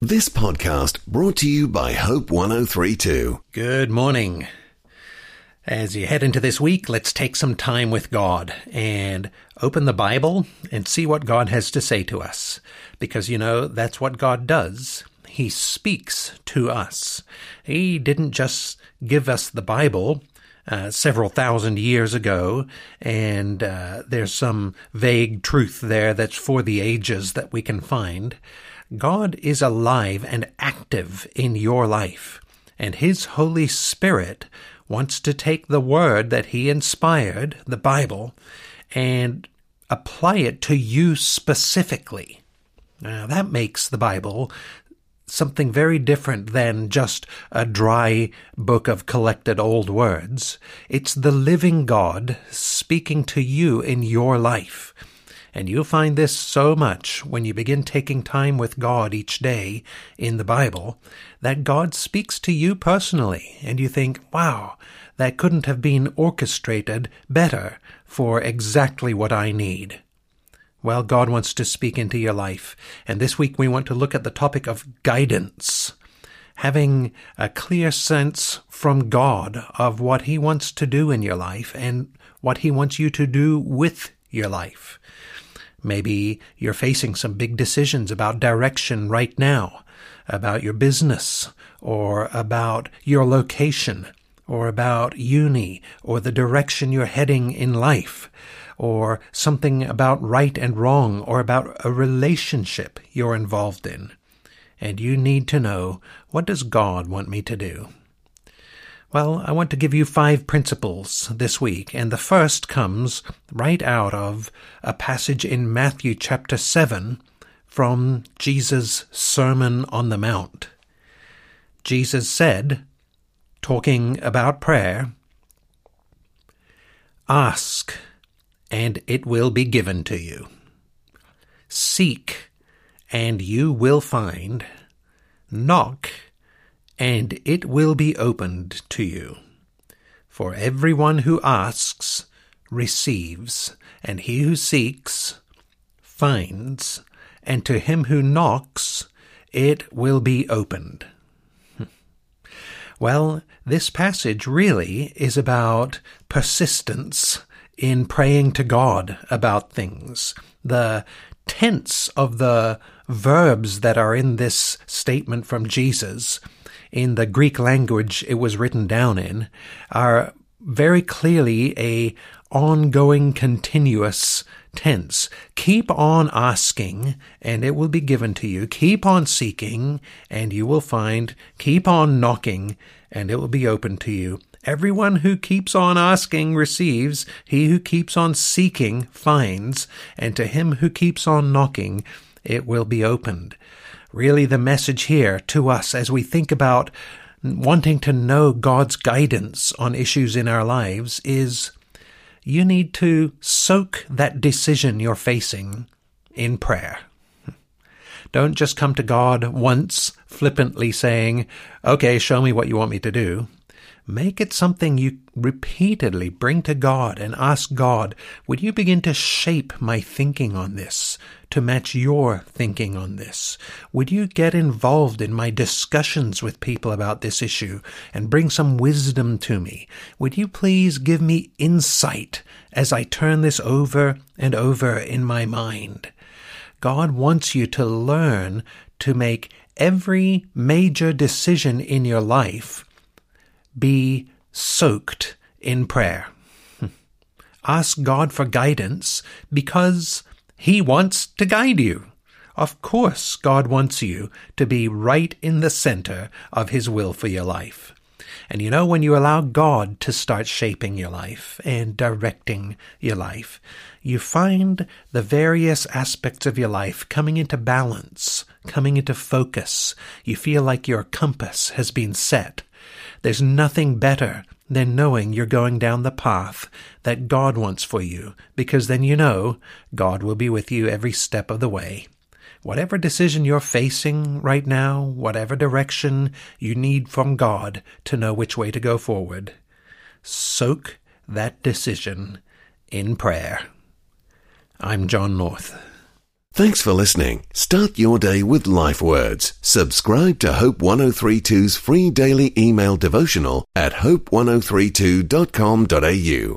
This podcast brought to you by Hope 1032. Good morning. As you head into this week, let's take some time with God and open the Bible and see what God has to say to us. Because, that's what God does. He speaks to us. He didn't just give us the Bible several thousand years ago, and there's some vague truth there that's for the ages that we can find. God is alive and active in your life, and His Holy Spirit wants to take the word that He inspired, the Bible, and apply it to you specifically. Now, that makes the Bible something very different than just a dry book of collected old words. It's the living God speaking to you in your life. And you'll find this so much when you begin taking time with God each day in the Bible, that God speaks to you personally, and you think, wow, that couldn't have been orchestrated better for exactly what I need. Well, God wants to speak into your life, and this week we want to look at the topic of guidance, having a clear sense from God of what He wants to do in your life and what He wants you to do with your life. Maybe you're facing some big decisions about direction right now, about your business, or about your location, or about uni, or the direction you're heading in life, or something about right and wrong, or about a relationship you're involved in. And you need to know, what does God want me to do? Well, I want to give you 5 principles this week, and the first comes right out of a passage in Matthew chapter 7 from Jesus' Sermon on the Mount. Jesus said, talking about prayer, "Ask, and it will be given to you. Seek, and you will find. Knock, and it will be opened to you. For everyone who asks receives, and he who seeks finds, and to him who knocks it will be opened." Well, this passage really is about persistence in praying to God about things. The tense of the verbs that are in this statement from Jesus, in the Greek language it was written down in, are very clearly a ongoing, continuous tense. Keep on asking, and it will be given to you. Keep on seeking, and you will find. Keep on knocking, and it will be open to you. Everyone who keeps on asking receives. He who keeps on seeking finds. And to him who keeps on knocking, it will be opened. Really, the message here to us as we think about wanting to know God's guidance on issues in our lives is you need to soak that decision you're facing in prayer. Don't just come to God once, flippantly saying, "Okay, show me what you want me to do." Make it something you repeatedly bring to God and ask God, would you begin to shape my thinking on this to match your thinking on this? Would you get involved in my discussions with people about this issue and bring some wisdom to me? Would you please give me insight as I turn this over and over in my mind? God wants you to learn to make every major decision in your life be soaked in prayer. Ask God for guidance because He wants to guide you. Of course, God wants you to be right in the center of His will for your life. And when you allow God to start shaping your life and directing your life, you find the various aspects of your life coming into balance, coming into focus. You feel like your compass has been set. There's nothing better than knowing you're going down the path that God wants for you, because then God will be with you every step of the way. Whatever decision you're facing right now, whatever direction you need from God to know which way to go forward, soak that decision in prayer. I'm John North. Thanks for listening. Start your day with life words. Subscribe to Hope 1032's free daily email devotional at hope1032.com.au.